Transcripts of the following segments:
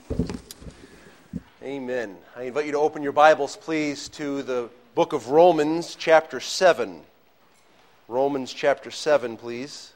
Amen. I invite you to open your Bibles, please, to the book of Romans, chapter 7. Romans, chapter 7, please.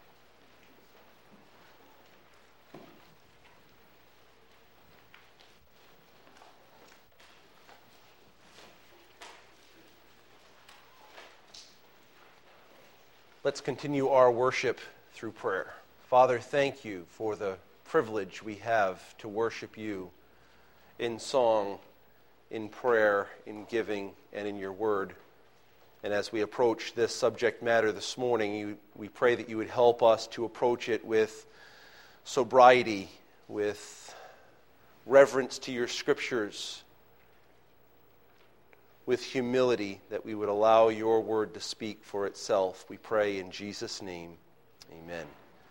Let's continue our worship through prayer. Father, thank you for the privilege we have to worship you in song, in prayer, in giving, and in your word. And as we approach this subject matter this morning, we pray that you would help us to approach it with sobriety, with reverence to your scriptures, with humility, that we would allow your word to speak for itself. We pray in Jesus' name. Amen.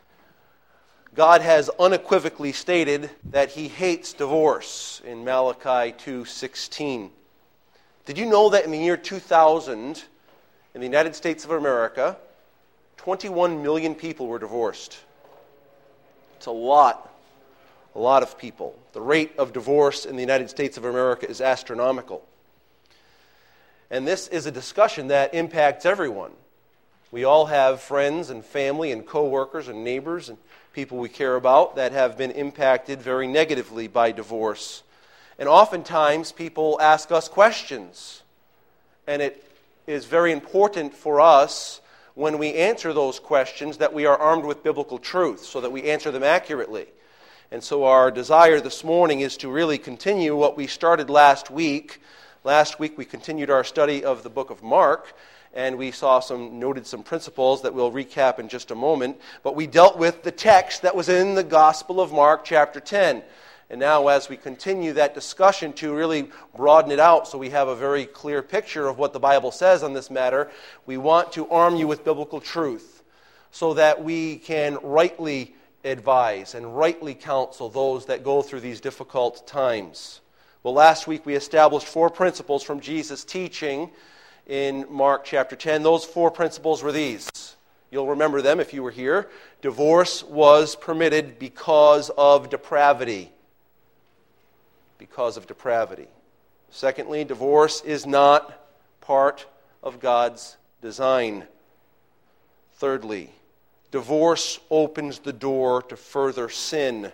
God has unequivocally stated that he hates divorce in Malachi 2:16. Did you know that in the year 2000, in the United States of America, 21 million people were divorced? It's a lot of people. The rate of divorce in the United States of America is astronomical. And this is a discussion that impacts everyone. We all have friends and family and coworkers and neighbors and people we care about that have been impacted very negatively by divorce. And oftentimes people ask us questions. And it is very important for us when we answer those questions that we are armed with biblical truth so that we answer them accurately. And so our desire this morning is to really continue what we started last week. Last week we continued our study of the book of Mark, and we noted some principles that we'll recap in just a moment. But we dealt with the text that was in the Gospel of Mark, chapter 10. And now as we continue that discussion to really broaden it out so we have a very clear picture of what the Bible says on this matter, we want to arm you with biblical truth so that we can rightly advise and rightly counsel those that go through these difficult times. Well, last week we established 4 principles from Jesus' teaching in Mark chapter 10. Those 4 principles were these. You'll remember them if you were here. Divorce was permitted because of depravity. Because of depravity. Secondly, divorce is not part of God's design. Thirdly, divorce opens the door to further sin.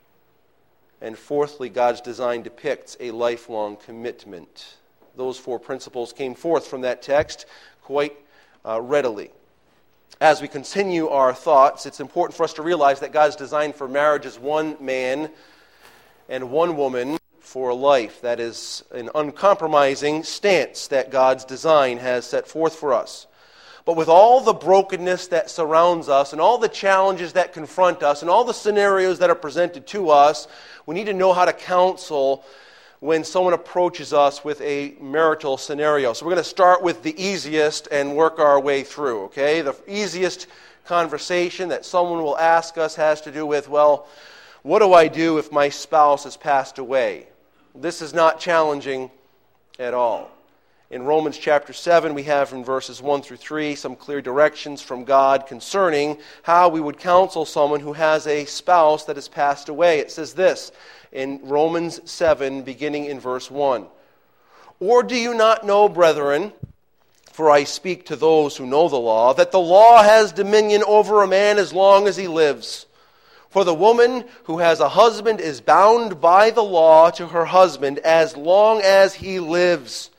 And fourthly, God's design depicts a lifelong commitment. Those 4 principles came forth from that text quite readily. As we continue our thoughts, it's important for us to realize that God's design for marriage is one man and one woman for life. That is an uncompromising stance that God's design has set forth for us. But with all the brokenness that surrounds us and all the challenges that confront us and all the scenarios that are presented to us, we need to know how to counsel when someone approaches us with a marital scenario. So we're going to start with the easiest and work our way through, okay? The easiest conversation that someone will ask us has to do with, well, what do I do if my spouse has passed away? This is not challenging at all. In Romans chapter 7, we have from verses 1 through 3 some clear directions from God concerning how we would counsel someone who has a spouse that has passed away. It says this in Romans 7, beginning in verse 1. Or do you not know, brethren, for I speak to those who know the law, that the law has dominion over a man as long as he lives? For the woman who has a husband is bound by the law to her husband as long as he lives.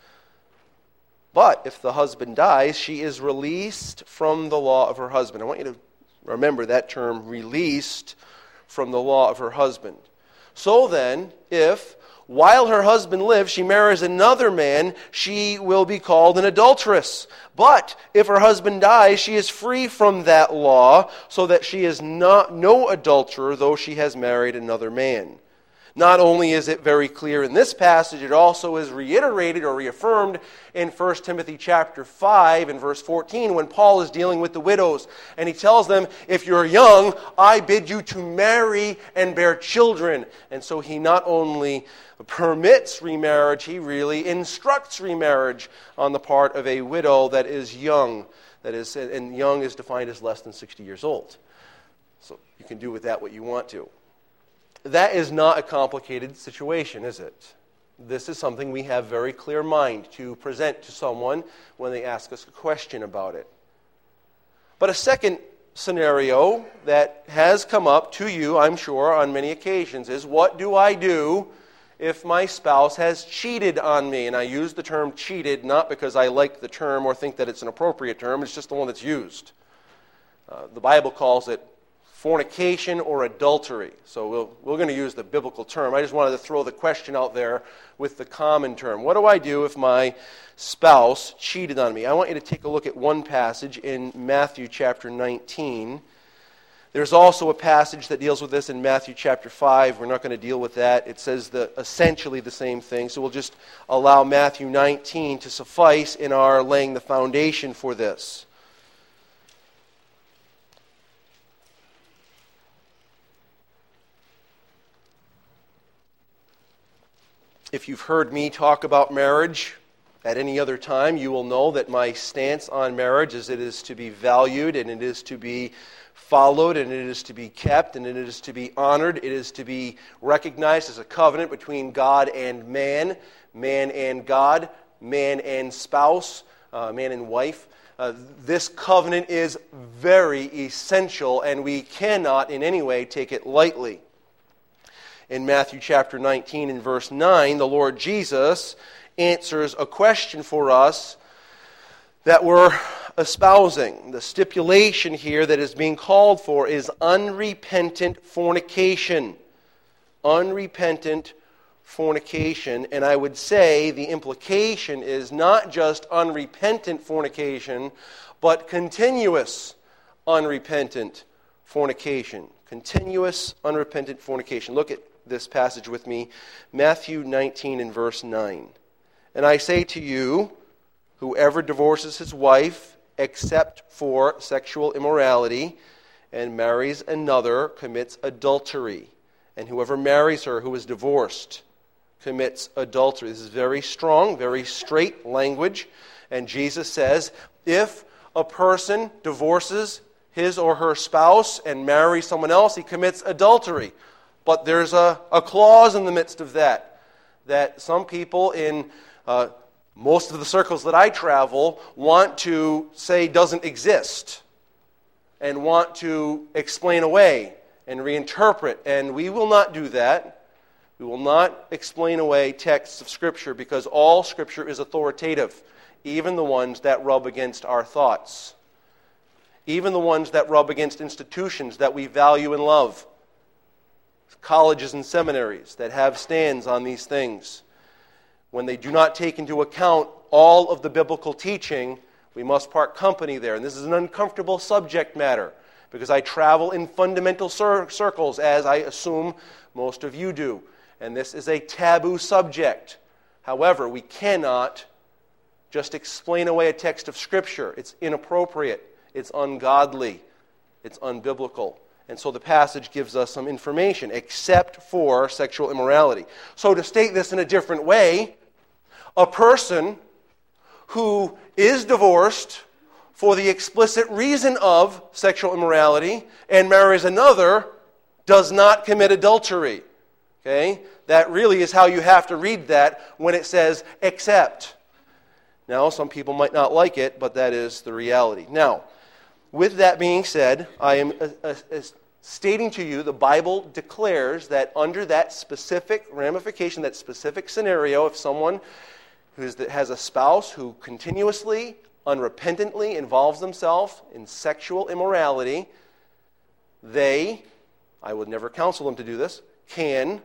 But if the husband dies, she is released from the law of her husband. I want you to remember that term, released from the law of her husband. So then, if, while her husband lives, she marries another man, she will be called an adulteress. But if her husband dies, she is free from that law, so that she is no adulterer, though she has married another man. Not only is it very clear in this passage, it also is reiterated or reaffirmed in 1 Timothy chapter 5 and verse 14 when Paul is dealing with the widows. And he tells them, if you're young, I bid you to marry and bear children. And so he not only permits remarriage, he really instructs remarriage on the part of a widow that is young. That is, and young is defined as less than 60 years old. So you can do with that what you want to. that is not a complicated situation, is it? This is something we have very clear mind to present to someone when they ask us a question about it. But a second scenario that has come up to you, I'm sure, on many occasions is, what do I do if my spouse has cheated on me? And I use the term cheated not because I like the term or think that it's an appropriate term, it's just the one that's used. The Bible calls it fornication or adultery. So we're going to use the biblical term. I just wanted to throw the question out there with the common term. What do I do if my spouse cheated on me? I want you to take a look at one passage in Matthew chapter 19. There's also a passage that deals with this in Matthew chapter 5. We're not going to deal with that. It says essentially the same thing. So we'll just allow Matthew 19 to suffice in our laying the foundation for this. If you've heard me talk about marriage at any other time, you will know that my stance on marriage is it is to be valued, and it is to be followed, and it is to be kept, and it is to be honored. It is to be recognized as a covenant between God and man and God, man and spouse, man and wife. This covenant is very essential, and we cannot in any way take it lightly. In Matthew chapter 19 and verse 9, the Lord Jesus answers a question for us that we're espousing. The stipulation here that is being called for is unrepentant fornication. Unrepentant fornication. And I would say the implication is not just unrepentant fornication, but continuous unrepentant fornication. Continuous unrepentant fornication. Look at this passage with me, Matthew 19 and verse 9. And I say to you, whoever divorces his wife except for sexual immorality and marries another commits adultery. And whoever marries her who is divorced commits adultery. This is very strong, very straight language. And Jesus says, if a person divorces his or her spouse and marries someone else, he commits adultery. But there's a clause in the midst of that some people in most of the circles that I travel want to say doesn't exist and want to explain away and reinterpret. And we will not do that. We will not explain away texts of Scripture because all Scripture is authoritative, even the ones that rub against our thoughts, even the ones that rub against institutions that we value and love. Colleges and seminaries that have stands on these things. When they do not take into account all of the biblical teaching, we must part company there. And this is an uncomfortable subject matter because I travel in fundamental circles, as I assume most of you do. And this is a taboo subject. However, we cannot just explain away a text of Scripture. It's inappropriate. It's ungodly. It's unbiblical. And so the passage gives us some information, except for sexual immorality. So to state this in a different way, a person who is divorced for the explicit reason of sexual immorality and marries another does not commit adultery. Okay? That really is how you have to read that when it says except. Now, some people might not like it, but that is the reality. Now, with that being said, I am stating to you the Bible declares that under that specific ramification, that specific scenario, if someone has a spouse who continuously, unrepentantly involves themselves in sexual immorality, I would never counsel them to do this, can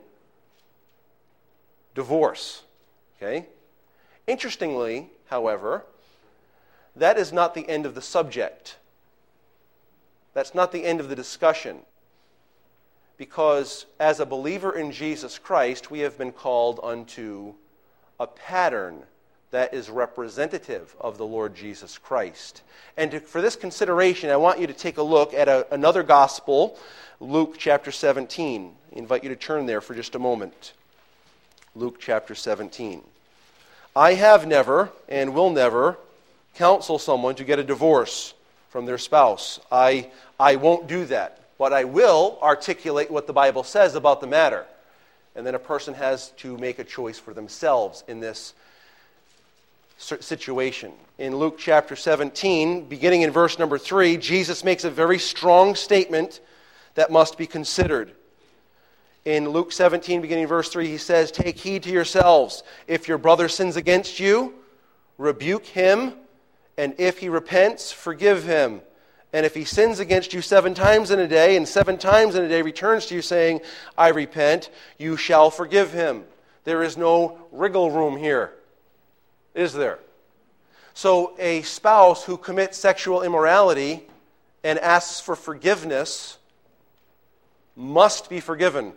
divorce. Okay? Interestingly, however, that is not the end of the subject. That's not the end of the discussion. Because as a believer in Jesus Christ, we have been called unto a pattern that is representative of the Lord Jesus Christ. And for this consideration, I want you to take a look at another gospel, Luke chapter 17. I invite you to turn there for just a moment. Luke chapter 17. I have never and will never counsel someone to get a divorce from their spouse. I won't do that. but I will articulate what the Bible says about the matter. And then a person has to make a choice for themselves in this situation. In Luke chapter 17, beginning in verse number 3, Jesus makes a very strong statement that must be considered. In Luke 17, beginning in verse 3, he says, "Take heed to yourselves. If your brother sins against you, rebuke him, and if he repents, forgive him. And if he sins against you 7 times in a day, and 7 times in a day returns to you saying, 'I repent,' you shall forgive him." There is no wriggle room here, is there? So a spouse who commits sexual immorality and asks for forgiveness must be forgiven.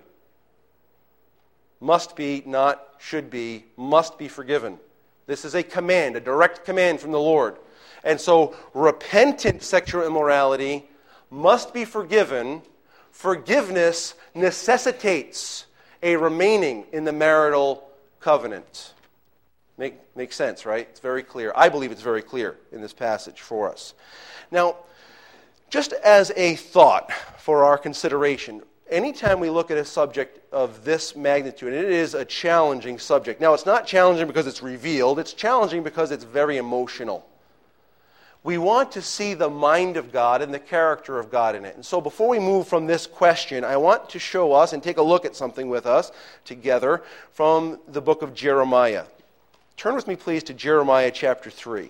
Must be, not should be, must be forgiven. This is a command, a direct command from the Lord. And so repentant sexual immorality must be forgiven. Forgiveness necessitates a remaining in the marital covenant. Makes sense, right? It's very clear. I believe it's very clear in this passage for us. Now, just as a thought for our consideration, anytime we look at a subject of this magnitude, and it is a challenging subject. Now, it's not challenging because it's revealed. It's challenging because it's very emotional. We want to see the mind of God and the character of God in it. And so before we move from this question, I want to show us and take a look at something with us together from the book of Jeremiah. Turn with me, please, to Jeremiah chapter 3.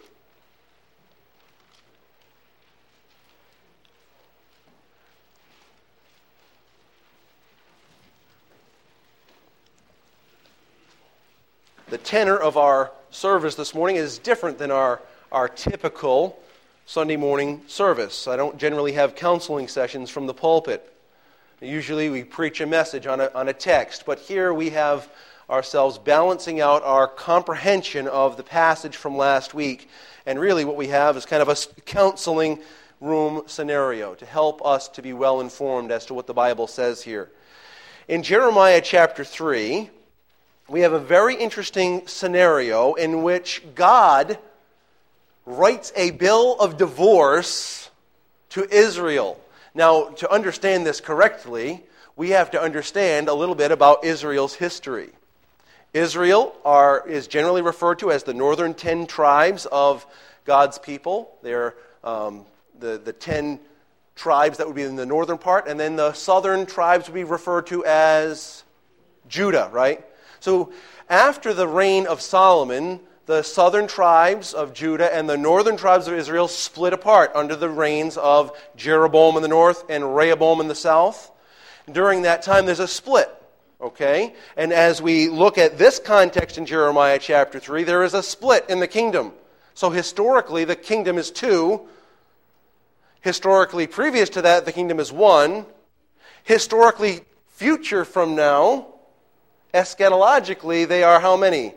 The tenor of our service this morning is different than our typical Sunday morning service. I don't generally have counseling sessions from the pulpit. Usually we preach a message on a text, but here we have ourselves balancing out our comprehension of the passage from last week, and really what we have is kind of a counseling room scenario to help us to be well informed as to what the Bible says here. In Jeremiah chapter 3, we have a very interesting scenario in which God writes a bill of divorce to Israel. Now, to understand this correctly, we have to understand a little bit about Israel's history. Israel is generally referred to as the northern 10 tribes of God's people. They're the 10 tribes that would be in the northern part, and then the southern tribes would be referred to as Judah, right? So after the reign of Solomon, the southern tribes of Judah and the northern tribes of Israel split apart under the reigns of Jeroboam in the north and Rehoboam in the south. During that time, there's a split, okay? And as we look at this context in Jeremiah chapter 3, there is a split in the kingdom. So historically, the kingdom is 2. Historically, previous to that, the kingdom is 1. Historically, future from now, eschatologically, they are how many?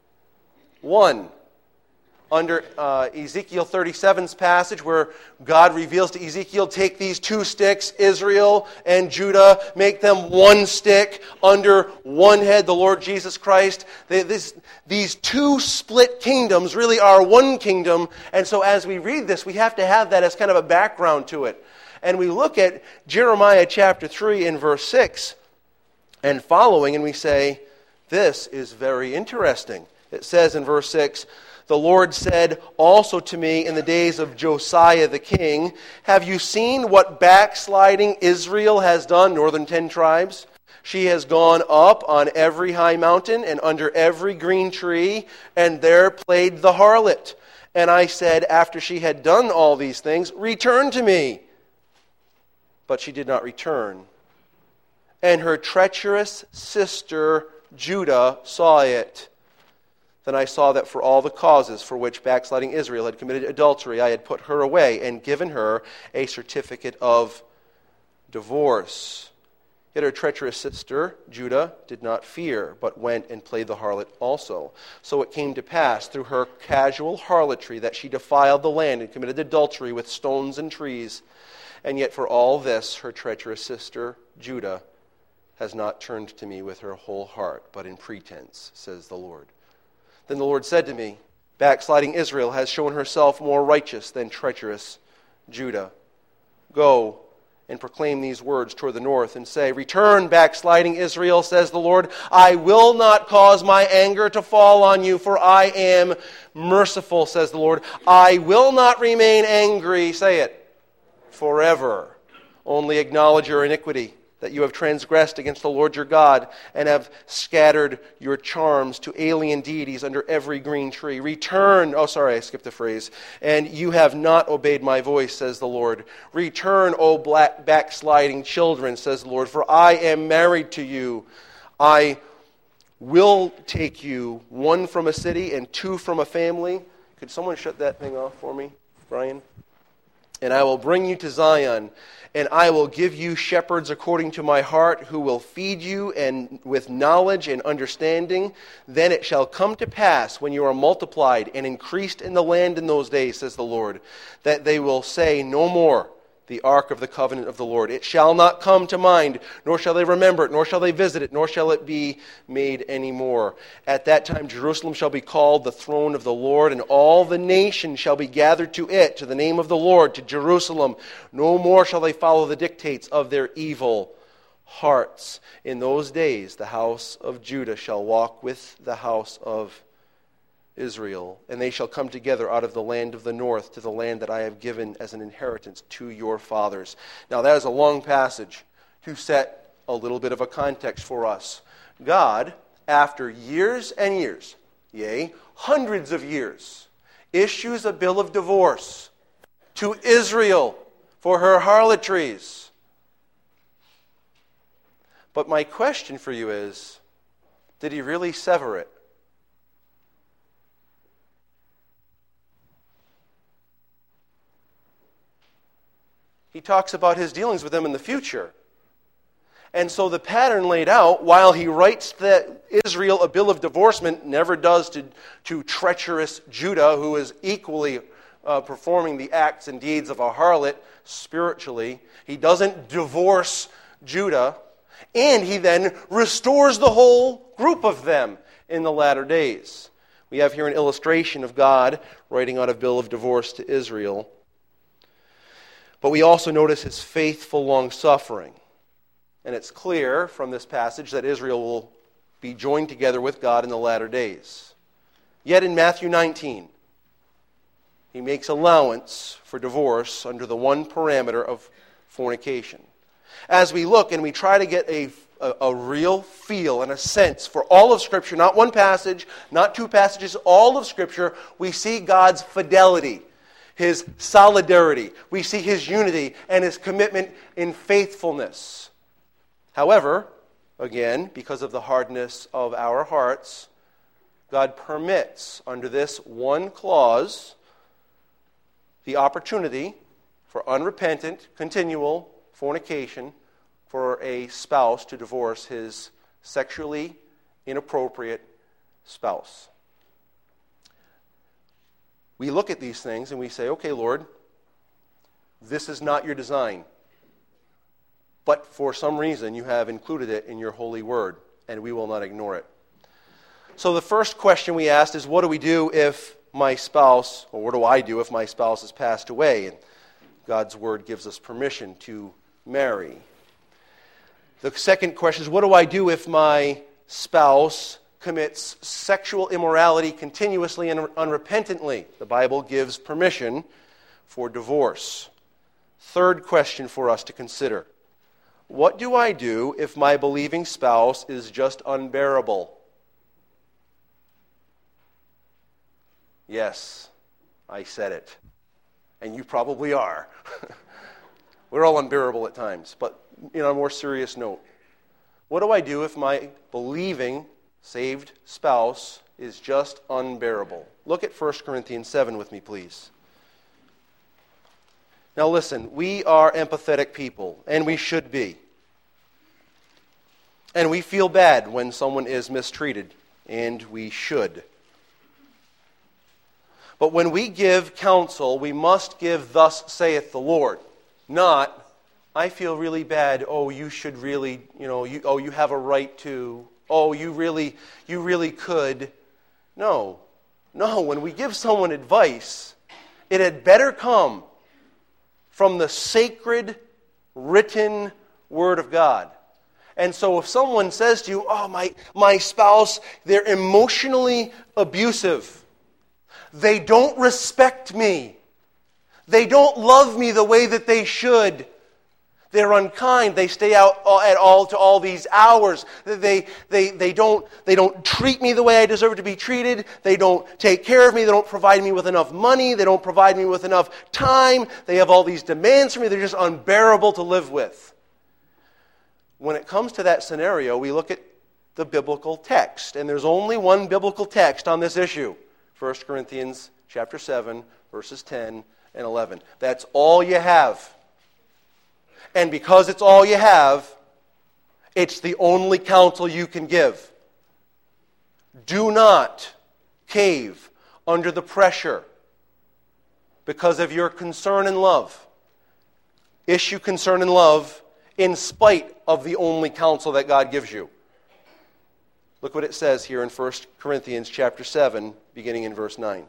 1. Under Ezekiel 37's passage where God reveals to Ezekiel, take these 2 sticks, Israel and Judah, make them 1 stick under one head, the Lord Jesus Christ. These 2 split kingdoms really are 1 kingdom, and so as we read this, we have to have that as kind of a background to it. And we look at Jeremiah chapter 3 and verse 6 and following, and we say, this is very interesting. It says in verse 6, "The Lord said also to me in the days of Josiah the king, have you seen what backsliding Israel has done, northern 10 tribes? She has gone up on every high mountain and under every green tree, and there played the harlot. And I said, after she had done all these things, return to me. But she did not return. And her treacherous sister Judah saw it. Then I saw that for all the causes for which backsliding Israel had committed adultery, I had put her away and given her a certificate of divorce. Yet her treacherous sister, Judah, did not fear, but went and played the harlot also. So it came to pass through her casual harlotry that she defiled the land and committed adultery with stones and trees. And yet for all this, her treacherous sister, Judah, has not turned to me with her whole heart, but in pretense, says the Lord. Then the Lord said to me, backsliding Israel has shown herself more righteous than treacherous Judah. Go and proclaim these words toward the north and say, "Return, backsliding Israel, says the Lord. I will not cause my anger to fall on you, for I am merciful, says the Lord. I will not remain angry," say it, "forever. Only acknowledge your iniquity, that you have transgressed against the Lord your God, and have scattered your charms to alien deities under every green tree. Return," oh sorry, I skipped a phrase, "and you have not obeyed my voice, says the Lord. Return, O backsliding children, says the Lord, for I am married to you. I will take you, one from a city and two from a family." Could someone shut that thing off for me, Brian? "And I will bring you to Zion, and I will give you shepherds according to my heart, who will feed you and with knowledge and understanding. Then it shall come to pass, when you are multiplied and increased in the land in those days, says the Lord, that they will say no more, the ark of the covenant of the Lord. It shall not come to mind, nor shall they remember it, nor shall they visit it, nor shall it be made any more. At that time Jerusalem shall be called the throne of the Lord, and all the nations shall be gathered to it, to the name of the Lord, to Jerusalem. No more shall they follow the dictates of their evil hearts. In those days the house of Judah shall walk with the house of Israel, and they shall come together out of the land of the north to the land that I have given as an inheritance to your fathers." Now that is a long passage to set a little bit of a context for us. God, after years and years, yea, hundreds of years, issues a bill of divorce to Israel for her harlotries. But my question for you is, did he really sever it? He talks about his dealings with them in the future. And so the pattern laid out, while he writes Israel a bill of divorcement, never does to treacherous Judah, who is equally performing the acts and deeds of a harlot spiritually. He doesn't divorce Judah, and he then restores the whole group of them in the latter days. We have here an illustration of God writing out a bill of divorce to Israel. But we also notice his faithful long-suffering. And it's clear from this passage that Israel will be joined together with God in the latter days. Yet in Matthew 19, he makes allowance for divorce under the one parameter of fornication. As we look and we try to get a real feel and a sense for all of Scripture, not one passage, not two passages, all of Scripture, we see God's fidelity, his solidarity. We see his unity and his commitment in faithfulness. However, again, because of the hardness of our hearts, God permits, under this one clause, the opportunity for unrepentant, continual fornication for a spouse to divorce his sexually inappropriate spouse. We look at these things and we say, okay, Lord, this is not your design. But for some reason you have included it in your holy word, and we will not ignore it. So the first question we asked is, what do we do if my spouse, or what do I do if my spouse has passed away? And God's word gives us permission to marry. The second question is, what do I do if my spouse commits sexual immorality continuously and unrepentantly? The Bible gives permission for divorce. Third question for us to consider: what do I do if my believing spouse is just unbearable? Yes, I said it. And you probably are. We're all unbearable at times. But on a more serious note, what do I do if my believing saved spouse is just unbearable? Look at 1 Corinthians 7 with me, please. Now listen, we are empathetic people, and we should be. And we feel bad when someone is mistreated, and we should. But when we give counsel, we must give "thus saith the Lord," not "I feel really bad, oh, you should really, you have a right to, oh, you really could." No, when we give someone advice, it had better come from the sacred written Word of God. And so if someone says to you, oh, my spouse, they're emotionally abusive. They don't respect me. They don't love me the way that they should. They're unkind. They stay out to all these hours. They don't treat me the way I deserve to be treated. They don't take care of me. They don't provide me with enough money. They don't provide me with enough time. They have all these demands from me. They're just unbearable to live with. When it comes to that scenario, we look at the biblical text. And there's only one biblical text on this issue. 1 Corinthians chapter 7, verses 10 and 11. That's all you have. And because it's all you have, it's the only counsel you can give. Do not cave under the pressure because of your concern and love. Issue concern and love in spite of the only counsel that God gives you. Look what it says here in 1 Corinthians chapter 7, beginning in verse 9.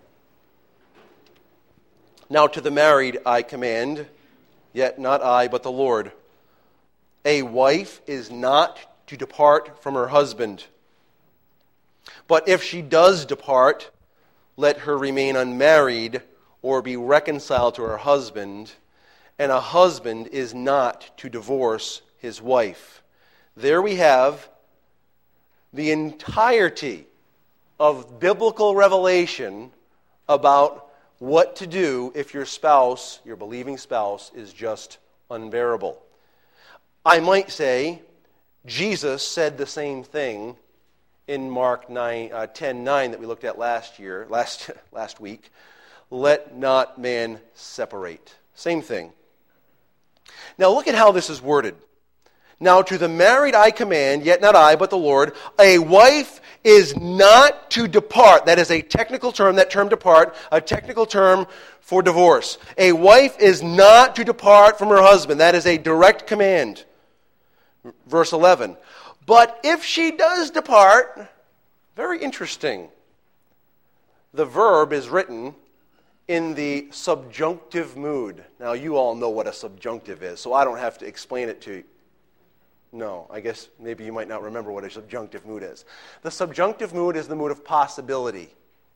Now to the married I command, yet not I, but the Lord. A wife is not to depart from her husband. But if she does depart, let her remain unmarried or be reconciled to her husband. And a husband is not to divorce his wife. There we have the entirety of biblical revelation about what to do if your spouse, your believing spouse, is just unbearable. I might say Jesus said the same thing in Mark 10:9 that we looked at last week. Let not man separate. Same thing. Now look at how this is worded. Now to the married I command, yet not I, but the Lord, a wife is not to depart. That is a technical term, that term depart, a technical term for divorce. A wife is not to depart from her husband. That is a direct command. Verse 11. But if she does depart, very interesting. The verb is written in the subjunctive mood. Now you all know what a subjunctive is, so I don't have to explain it to you. No, I guess maybe you might not remember what a subjunctive mood is. The subjunctive mood is the mood of possibility.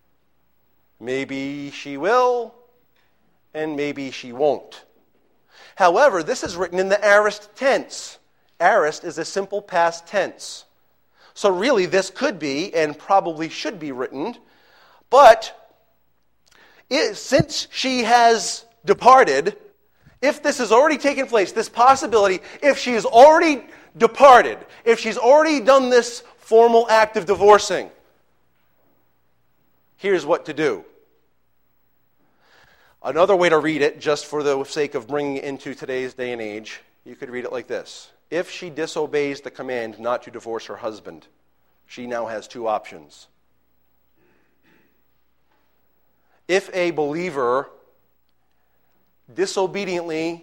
Maybe she will, and maybe she won't. However, this is written in the aorist tense. Aorist is a simple past tense. So really, this could be, and probably should be written, but since she has departed, if this has already taken place, this possibility, if she has already departed, if she's already done this formal act of divorcing, here's what to do. Another way to read it, just for the sake of bringing it into today's day and age, you could read it like this. If she disobeys the command not to divorce her husband, she now has two options. If a believer disobediently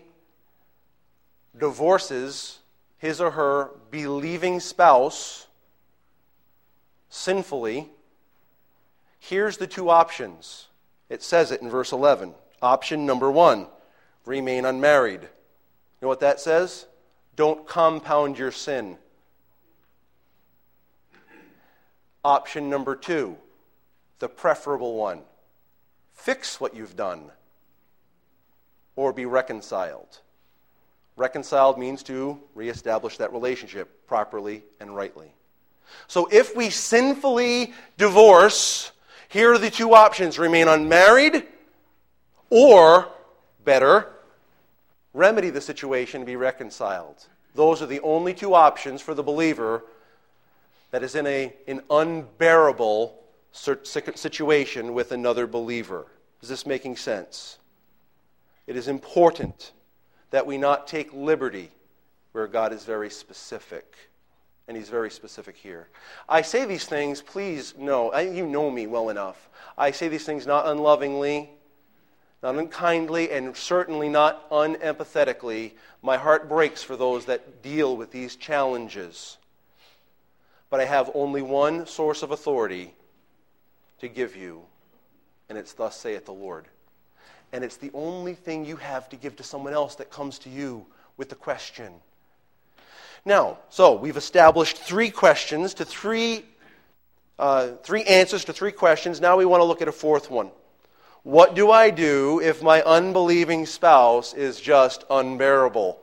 divorces his or her believing spouse sinfully, here's the two options. It says it in verse 11. Option number 1, remain unmarried. You know what that says? Don't compound your sin. Option number 2, the preferable one. Fix what you've done or be reconciled. Reconciled means to reestablish that relationship properly and rightly. So if we sinfully divorce, here are the two options. Remain unmarried or, better, remedy the situation and be reconciled. Those are the only two options for the believer that is in an unbearable situation with another believer. Is this making sense? It is important that we not take liberty where God is very specific. And He's very specific here. I say these things, please know, you know me well enough. I say these things not unlovingly, not unkindly, and certainly not unempathetically. My heart breaks for those that deal with these challenges. But I have only one source of authority to give you, and it's thus saith the Lord. And it's the only thing you have to give to someone else that comes to you with the question. Now, so we've established three answers to three questions. Now we want to look at a fourth one. What do I do if my unbelieving spouse is just unbearable?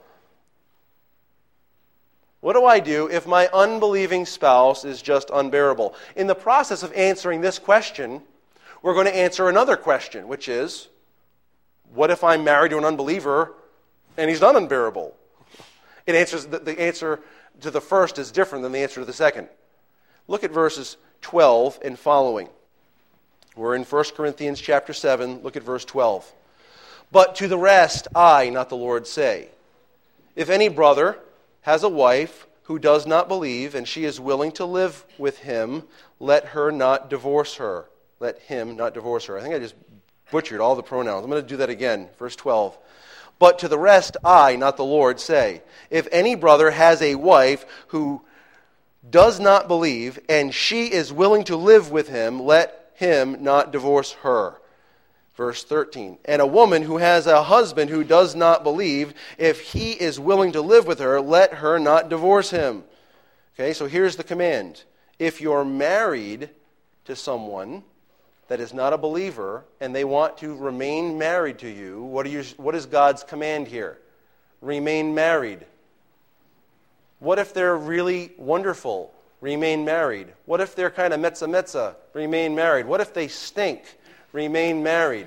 What do I do if my unbelieving spouse is just unbearable? In the process of answering this question, we're going to answer another question, which is, what if I'm married to an unbeliever and he's not unbearable? The answer to the first is different than the answer to the second. Look at verses 12 and following. We're in 1 Corinthians chapter 7. Look at verse 12. But to the rest, I, not the Lord, say, if any brother has a wife who does not believe, and she is willing to live with him, let her not divorce her. Let him not divorce her. I think I just butchered all the pronouns. I'm going to do that again. Verse 12. But to the rest, I, not the Lord, say, if any brother has a wife who does not believe, and she is willing to live with him, let him not divorce her. Verse 13. And a woman who has a husband who does not believe, if he is willing to live with her, let her not divorce him. Okay, so here's the command. If you're married to someone that is not a believer, and they want to remain married to you, what is God's command here? Remain married. What if they're really wonderful? Remain married. What if they're kind of metza? Remain married. What if they stink? Remain married.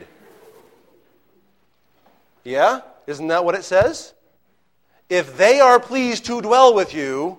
Yeah? Isn't that what it says? If they are pleased to dwell with you,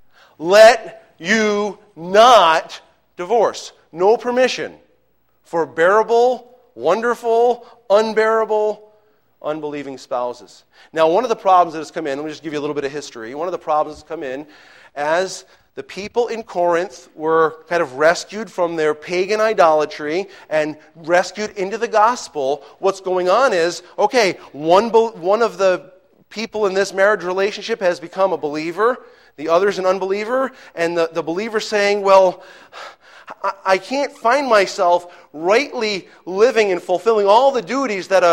let you not divorce. No permission for bearable, wonderful, unbearable, unbelieving spouses. Now, one of the problems that has come in, let me just give you a little bit of history. One of the problems that's come in as the people in Corinth were kind of rescued from their pagan idolatry and rescued into the gospel. What's going on is, okay, one of the people in this marriage relationship has become a believer, the other's an unbeliever, and the believer's saying, well, I can't find myself rightly living and fulfilling all the duties that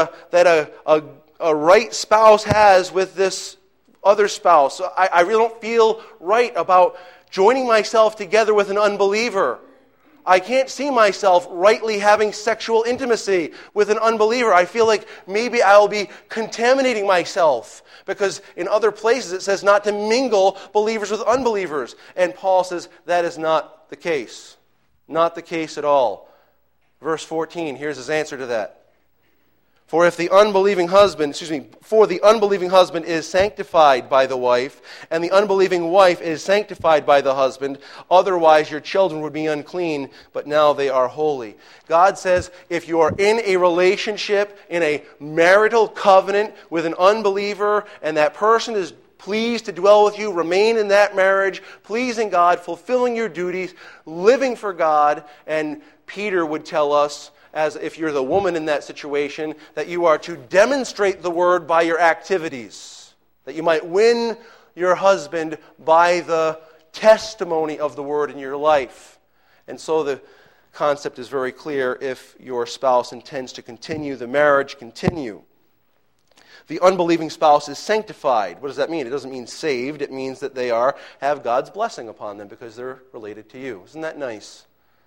a right spouse has with this other spouse. So I really don't feel right about joining myself together with an unbeliever. I can't see myself rightly having sexual intimacy with an unbeliever. I feel like maybe I'll be contaminating myself, because in other places it says not to mingle believers with unbelievers. And Paul says that is not the case. Not the case at all. Verse 14, here's his answer to that. For the unbelieving husband is sanctified by the wife, and the unbelieving wife is sanctified by the husband. Otherwise your children would be unclean, but now they are holy. God says if you are in a relationship, in a marital covenant with an unbeliever, and that person is pleased to dwell with you, remain in that marriage, pleasing God, fulfilling your duties, living for God. And Peter would tell us, as if you're the woman in that situation, that you are to demonstrate the word by your activities, that you might win your husband by the testimony of the word in your life. And so the concept is very clear. If your spouse intends to continue the marriage, continue. The unbelieving spouse is sanctified. What does that mean? It doesn't mean saved. It means that they have God's blessing upon them because they're related to you. Isn't that nice?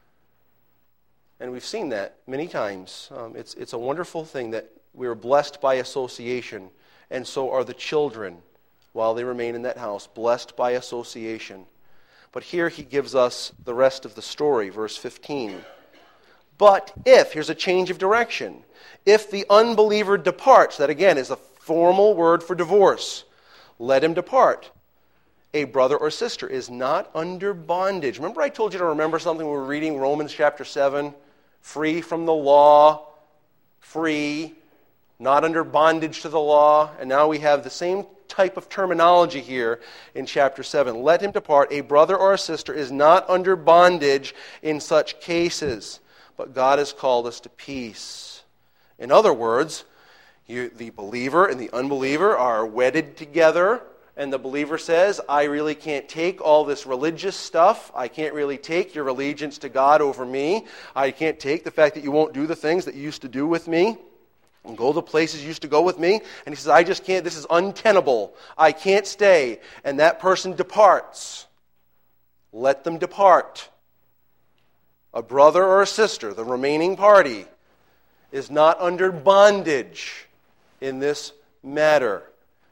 And we've seen that many times. It's a wonderful thing that we're blessed by association, and so are the children while they remain in that house, blessed by association. But here he gives us the rest of the story, verse 15. But here's a change of direction. If the unbeliever departs, that again is a formal word for divorce, let him depart. A brother or sister is not under bondage. Remember I told you to remember something when we were reading Romans chapter 7? Free from the law, free, not under bondage to the law. And now we have the same type of terminology here in chapter 7. Let him depart. A brother or a sister is not under bondage in such cases, but God has called us to peace. In other words, the believer and the unbeliever are wedded together, and the believer says, I really can't take all this religious stuff. I can't really take your allegiance to God over me. I can't take the fact that you won't do the things that you used to do with me. and go the places you used to go with me. And he says, I just can't, this is untenable. I can't stay. And that person departs. Let them depart. A brother or a sister, the remaining party, is not under bondage in this matter.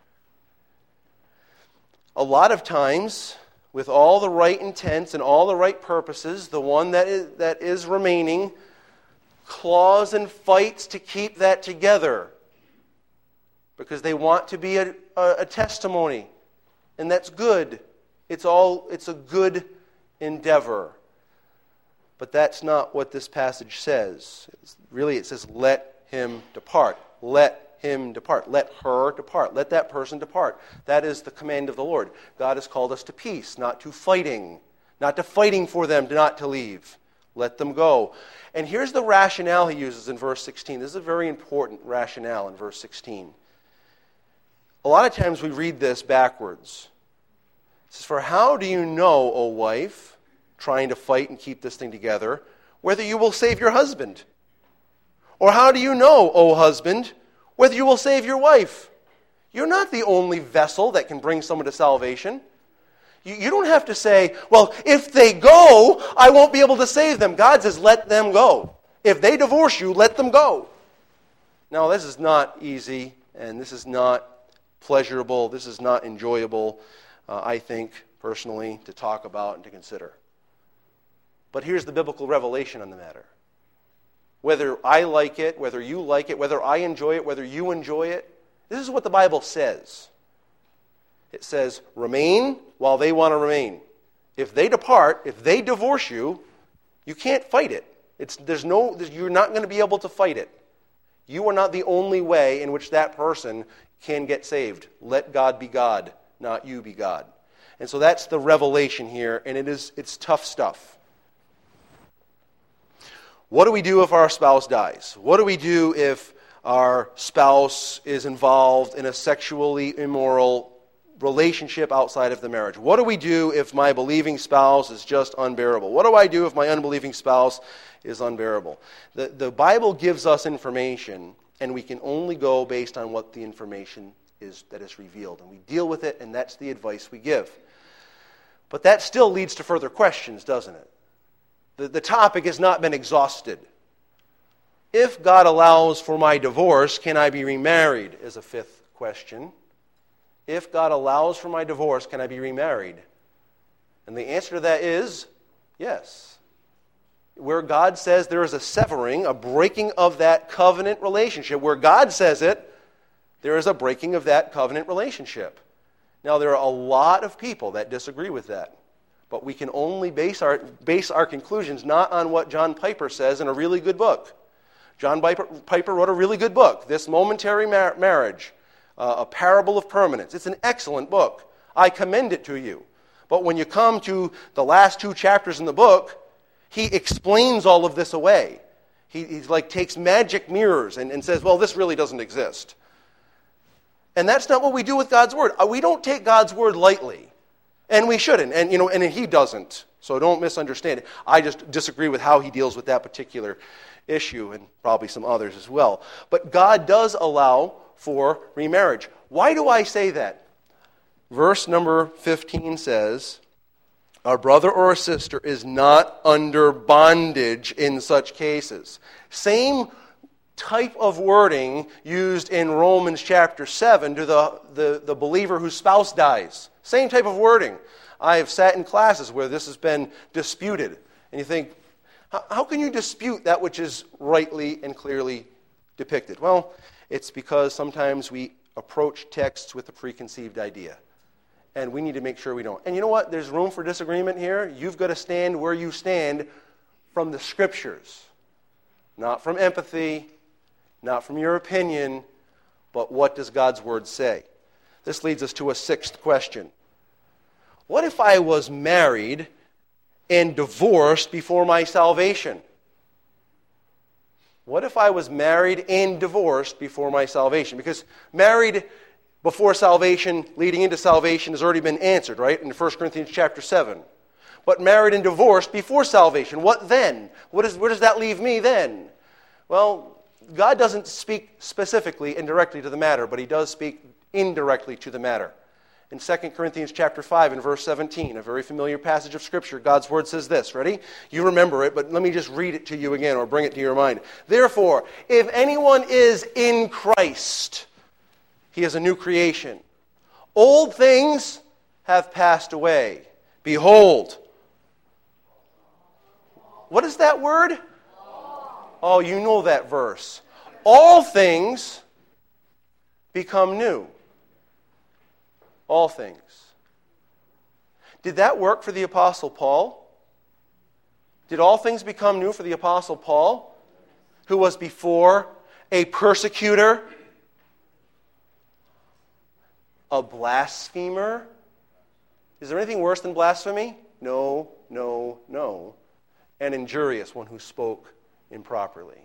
A lot of times, with all the right intents and all the right purposes, the one that is remaining claws and fights to keep that together because they want to be a testimony, and that's good. It's a good endeavor. But that's not what this passage says. It says, let him depart. Let him depart. Let her depart. Let that person depart. That is the command of the Lord. God has called us to peace, not to fighting. Not to fighting for them not to leave. Let them go. And here's the rationale he uses in verse 16. This is a very important rationale in verse 16. A lot of times we read this backwards. It says, for how do you know, O wife, trying to fight and keep this thing together, whether you will save your husband? Or how do you know, O husband, whether you will save your wife? You're not the only vessel that can bring someone to salvation. You don't have to say, well, if they go, I won't be able to save them. God says, let them go. If they divorce you, let them go. Now, this is not easy, and this is not pleasurable. This is not enjoyable, I think, personally, to talk about and to consider. But here's the biblical revelation on the matter. Whether I like it, whether you like it, whether I enjoy it, whether you enjoy it, this is what the Bible says. It says, remain while they want to remain. If they depart, if they divorce you, you can't fight it. You're not going to be able to fight it. You are not the only way in which that person can get saved. Let God be God, not you be God. And so that's the revelation here, and it's tough stuff. What do we do if our spouse dies? What do we do if our spouse is involved in a sexually immoral relationship outside of the marriage? What do we do if my believing spouse is just unbearable? What do I do if my unbelieving spouse is unbearable? The Bible gives us information, and we can only go based on what the information is that is revealed. And we deal with it, and that's the advice we give. But that still leads to further questions, doesn't it? The topic has not been exhausted. If God allows for my divorce, can I be remarried? Is a fifth question. If God allows for my divorce, can I be remarried? And the answer to that is yes. Where God says there is a severing, a breaking of that covenant relationship, where God says it, there is a breaking of that covenant relationship. Now, there are a lot of people that disagree with that. But we can only base our conclusions not on what John Piper says in a really good book. John Piper wrote a really good book, This Momentary Marriage, A Parable of Permanence. It's an excellent book. I commend it to you. But when you come to the last 2 chapters in the book, he explains all of this away. He's like takes magic mirrors and says, well, this really doesn't exist. And that's not what we do with God's Word. We don't take God's Word lightly. And we shouldn't, and he doesn't. So don't misunderstand it. I just disagree with how he deals with that particular issue, and probably some others as well. But God does allow for remarriage. Why do I say that? Verse number 15 says, "A brother or a sister is not under bondage in such cases." Same type of wording used in Romans chapter 7 to the believer whose spouse dies. Same type of wording. I have sat in classes where this has been disputed. And you think, how can you dispute that which is rightly and clearly depicted? Well, it's because sometimes we approach texts with a preconceived idea. And we need to make sure we don't. And you know what? There's room for disagreement here. You've got to stand where you stand from the Scriptures. Not from empathy, not from your opinion, but what does God's Word say? This leads us to a sixth question. What if I was married and divorced before my salvation? What if I was married and divorced before my salvation? Because married before salvation, leading into salvation, has already been answered, right? In 1 Corinthians chapter 7. But married and divorced before salvation, what then? Where does that leave me then? Well, God doesn't speak specifically and directly to the matter, but he does speak indirectly to the matter. In 2 Corinthians chapter 5 and verse 17, a very familiar passage of Scripture, God's Word says this. Ready? You remember it, but let me just read it to you again or bring it to your mind. Therefore, if anyone is in Christ, he is a new creation. Old things have passed away. Behold. What is that word? Oh, you know that verse. All things become new. All things. Did that work for the Apostle Paul? Did all things become new for the Apostle Paul, who was before a persecutor, a blasphemer? Is there anything worse than blasphemy? No, no, no. An injurious, one who spoke improperly.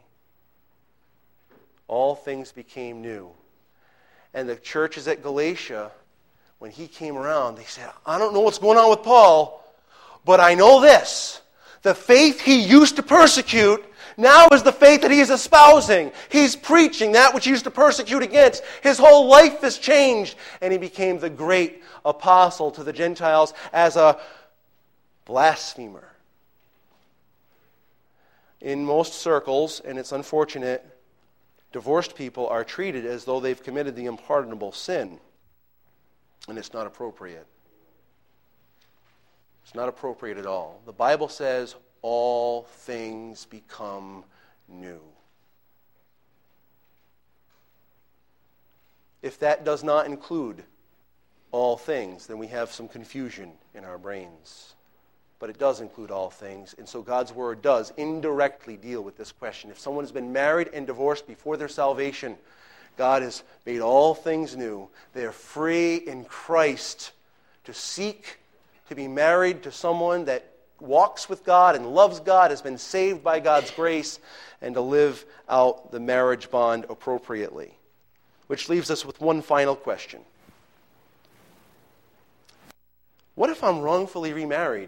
All things became new. And the churches at Galatia, when he came around, they said, I don't know what's going on with Paul, but I know this. The faith he used to persecute now is the faith that he is espousing. He's preaching that which he used to persecute against. His whole life has changed, and he became the great apostle to the Gentiles as a blasphemer. In most circles, and it's unfortunate, divorced people are treated as though they've committed the unpardonable sin. And it's not appropriate. It's not appropriate at all. The Bible says all things become new. If that does not include all things, then we have some confusion in our brains. But it does include all things, and so God's Word does indirectly deal with this question. If someone has been married and divorced before their salvation, God has made all things new. They are free in Christ to seek to be married to someone that walks with God and loves God, has been saved by God's grace, and to live out the marriage bond appropriately. Which leaves us with one final question. What if I'm wrongfully remarried?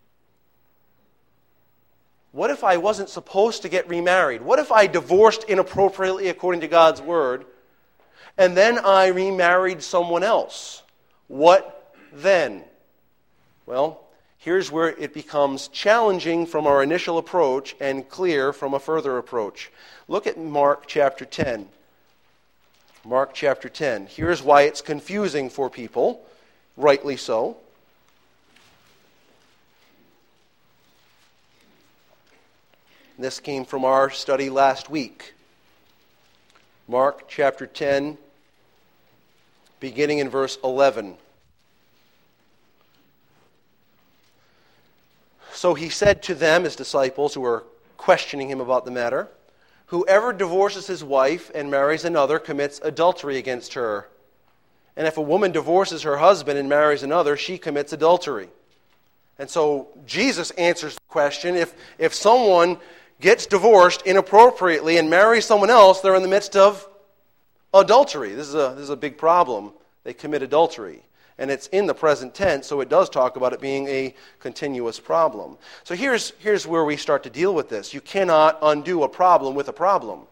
What if I wasn't supposed to get remarried? What if I divorced inappropriately according to God's Word, and then I remarried someone else? What then? Well, here's where it becomes challenging from our initial approach and clear from a further approach. Look at Mark chapter 10. Mark chapter 10. Here's why it's confusing for people, rightly so. This came from our study last week. Mark chapter 10, beginning in verse 11. So he said to them, his disciples, who were questioning him about the matter, whoever divorces his wife and marries another commits adultery against her. And if a woman divorces her husband and marries another, she commits adultery. And so Jesus answers the question, if someone gets divorced inappropriately and marries someone else, they're in the midst of adultery. This is a big problem. They commit adultery. And it's in the present tense, so it does talk about it being a continuous problem. So here's where we start to deal with this. You cannot undo a problem with a problem.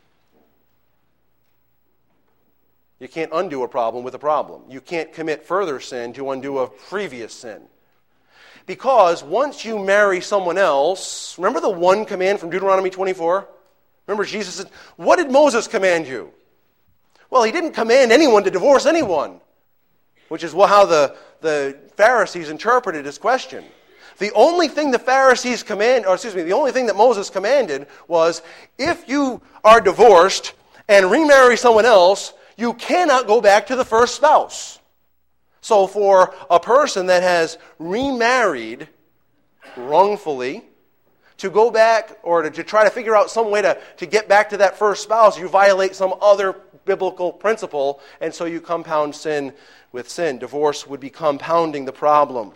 You can't undo a problem with a problem. You can't commit further sin to undo a previous sin. Because once you marry someone else, remember the one command from Deuteronomy 24? Remember Jesus said, what did Moses command you? Well, he didn't command anyone to divorce anyone, which is how the Pharisees interpreted his question. The only thing the only thing that Moses commanded was, if you are divorced and remarry someone else, you cannot go back to the first spouse. So for a person that has remarried wrongfully, to go back or to try to figure out some way to get back to that first spouse, you violate some other biblical principle, and so you compound sin with sin. Divorce would be compounding the problem.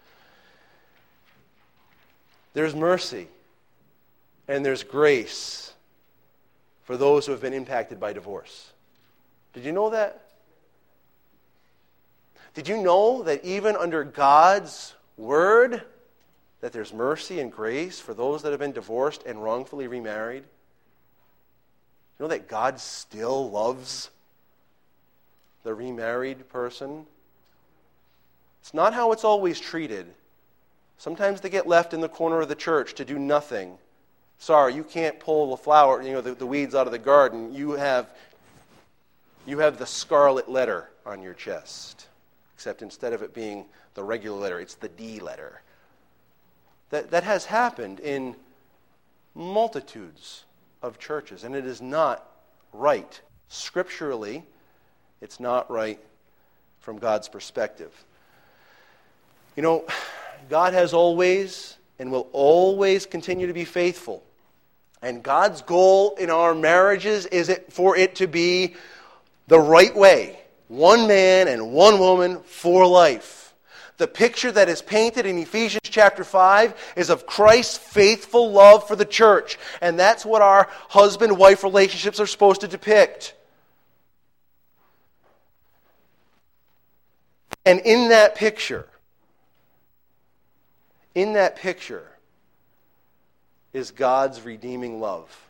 There's mercy and there's grace for those who have been impacted by divorce. Did you know that? Did you know that even under God's Word, that there's mercy and grace for those that have been divorced and wrongfully remarried? You You know that God still loves the remarried person? It's not how it's always treated. Sometimes they get left in the corner of the church to do nothing. Sorry, you can't pull the flower, the weeds out of the garden. You have the scarlet letter on your chest. Except instead of it being the regular letter, it's the D letter. That has happened in multitudes of churches, and it is not right. Scripturally, it's not right from God's perspective. God has always and will always continue to be faithful. And God's goal in our marriages is for it to be the right way. One man and one woman for life. The picture that is painted in Ephesians chapter 5 is of Christ's faithful love for the church. And that's what our husband-wife relationships are supposed to depict. And in that picture is God's redeeming love.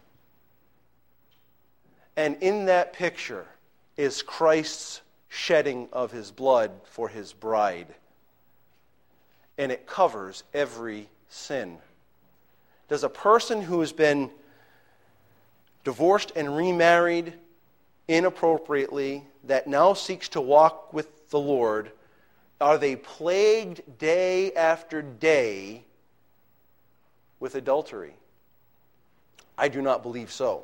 And in that picture is Christ's shedding of his blood for his bride. And it covers every sin. Does a person who has been divorced and remarried inappropriately, that now seeks to walk with the Lord, are they plagued day after day with adultery? I do not believe so.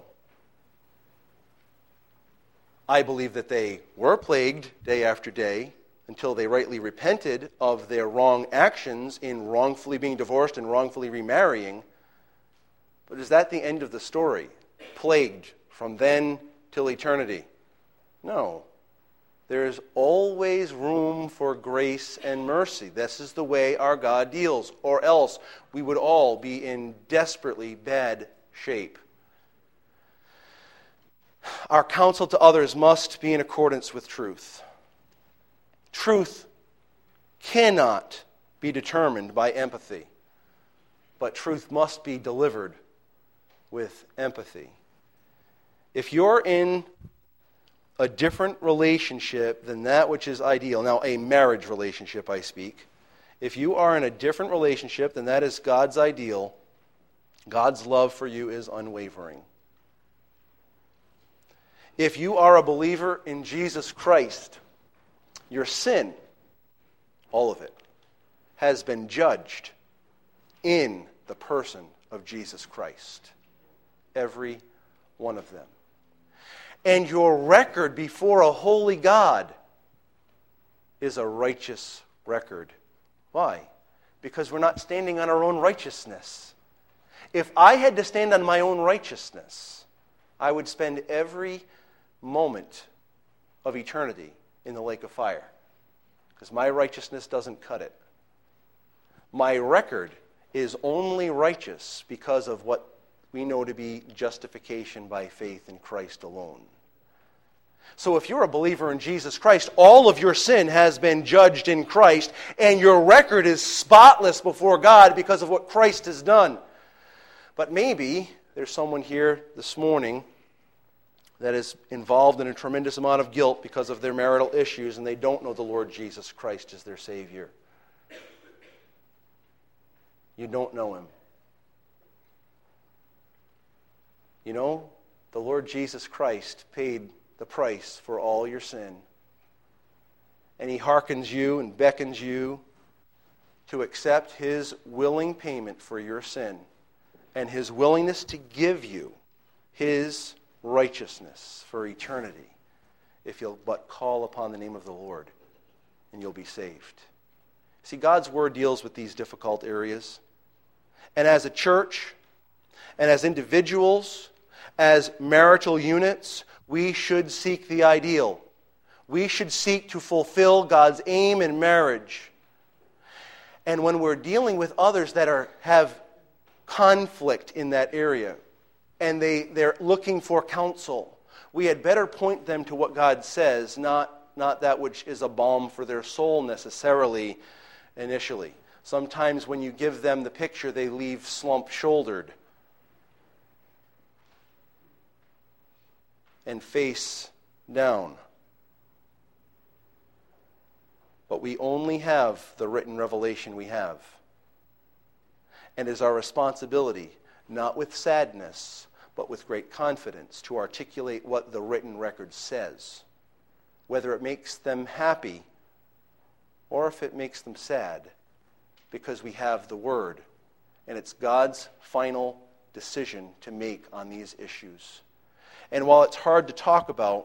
I believe that they were plagued day after day until they rightly repented of their wrong actions in wrongfully being divorced and wrongfully remarrying. But is that the end of the story? Plagued from then till eternity? No. There is always room for grace and mercy. This is the way our God deals, or else we would all be in desperately bad shape. Our counsel to others must be in accordance with truth. Truth cannot be determined by empathy, but truth must be delivered with empathy. If you're in a different relationship than that which is ideal, now a marriage relationship I speak, if you are in a different relationship than that is God's ideal, God's love for you is unwavering. If you are a believer in Jesus Christ, your sin, all of it, has been judged in the person of Jesus Christ. Every one of them. And your record before a holy God is a righteous record. Why? Because we're not standing on our own righteousness. If I had to stand on my own righteousness, I would spend every moment of eternity in the lake of fire. Because my righteousness doesn't cut it. My record is only righteous because of what we know to be justification by faith in Christ alone. So if you're a believer in Jesus Christ, all of your sin has been judged in Christ, and your record is spotless before God because of what Christ has done. But maybe there's someone here this morning that is involved in a tremendous amount of guilt because of their marital issues, and they don't know the Lord Jesus Christ as their Savior. You don't know Him. You know, the Lord Jesus Christ paid the price for all your sin. And He hearkens you and beckons you to accept His willing payment for your sin and His willingness to give you His righteousness for eternity if you'll but call upon the name of the Lord, and you'll be saved. See, God's Word deals with these difficult areas. And as a church, and as individuals, as marital units, we should seek the ideal. We should seek to fulfill God's aim in marriage. And when we're dealing with others that have conflict in that area, and they're looking for counsel, we had better point them to what God says, not that which is a balm for their soul necessarily initially. Sometimes when you give them the picture, they leave slump-shouldered. and face down. But we only have the written revelation we have. And it is our responsibility, not with sadness, but with great confidence, to articulate what the written record says, whether it makes them happy or if it makes them sad, because we have the Word, and it's God's final decision to make on these issues. And while it's hard to talk about,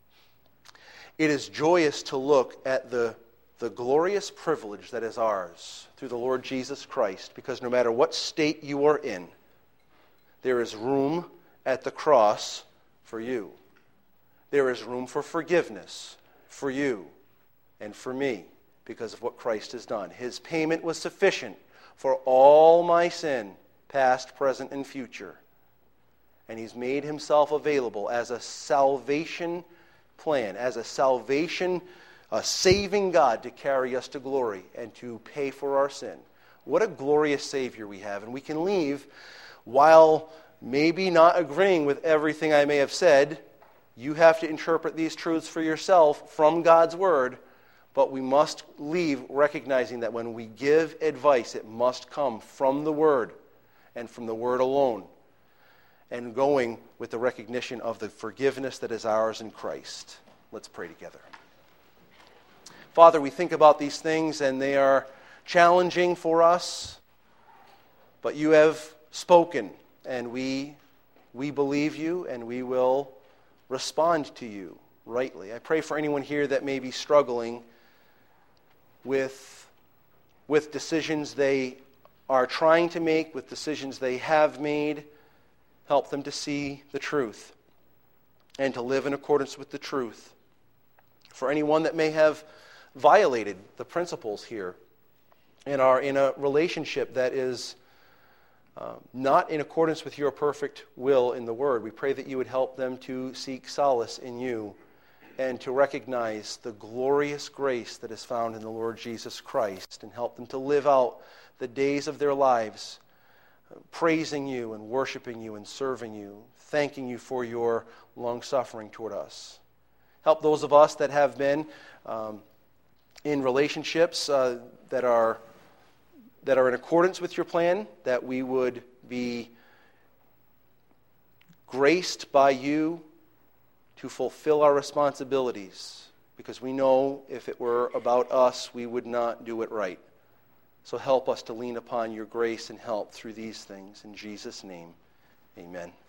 it is joyous to look at the glorious privilege that is ours through the Lord Jesus Christ, because no matter what state you are in, there is room at the cross for you. There is room for forgiveness for you and for me because of what Christ has done. His payment was sufficient for all my sin, past, present, and future. And he's made himself available as a salvation plan, as a saving God to carry us to glory and to pay for our sin. What a glorious Savior we have. And we can leave, while maybe not agreeing with everything I may have said. You have to interpret these truths for yourself from God's Word. But we must leave recognizing that when we give advice, it must come from the Word and from the Word alone, and going with the recognition of the forgiveness that is ours in Christ. Let's pray together. Father, we think about these things and they are challenging for us, but you have spoken, and we believe you, and we will respond to you rightly. I pray for anyone here that may be struggling with decisions they are trying to make, with decisions they have made. Help them to see the truth and to live in accordance with the truth. For anyone that may have violated the principles here and are in a relationship that is not in accordance with your perfect will in the Word, we pray that you would help them to seek solace in you and to recognize the glorious grace that is found in the Lord Jesus Christ, and help them to live out the days of their lives praising you and worshiping you and serving you, thanking you for your long-suffering toward us. Help those of us that have been in relationships that are in accordance with your plan, that we would be graced by you to fulfill our responsibilities, because we know if it were about us, we would not do it right. So help us to lean upon your grace and help through these things. In Jesus' name, amen.